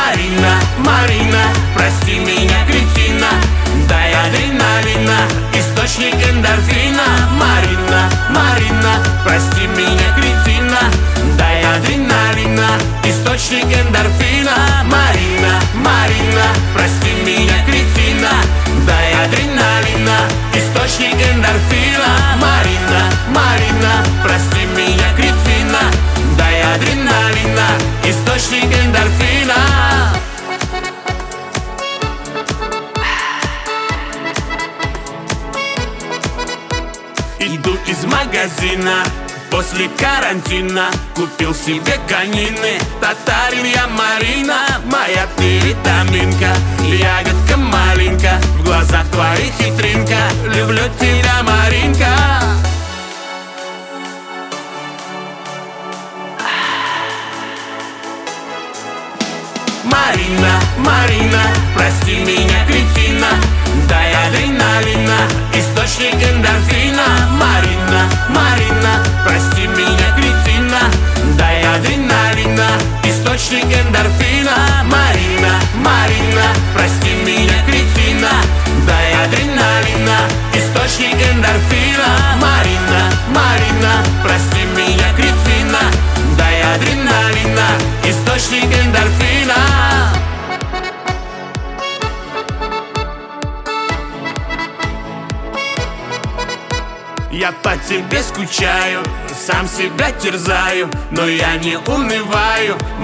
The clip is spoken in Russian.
Марина, Марина, прости меня, кретина, дай адреналина, источник эндорфина. Марина, Марина, прости меня, кретина, дай адреналина, источник эндорфина. Марина, Марина, прости меня, кретина, дай адреналина, источник эндорфина. Марина, Марина, прости меня, кретина, дай адреналина, источник эндорфина. Иду из магазина после карантина, купил себе конины. Татарин я, Марина, моя ты витаминка, ягодка маленькая, в глазах твоих хитринка. Люблю тебя, Маринка. Марина, Марина, прости меня, кретина, дай адреналина, источник эндорфина. Марина, Марина, прости меня, кретина, дай адреналина, источник эндорфина. Марина, Марина, прости меня, кретина, дай адреналина, источник эндорфина. Марина, Марина, прости меня, кретина, дай адреналина, источник эндорфина. Я по тебе скучаю, сам себя терзаю, но я не унываю.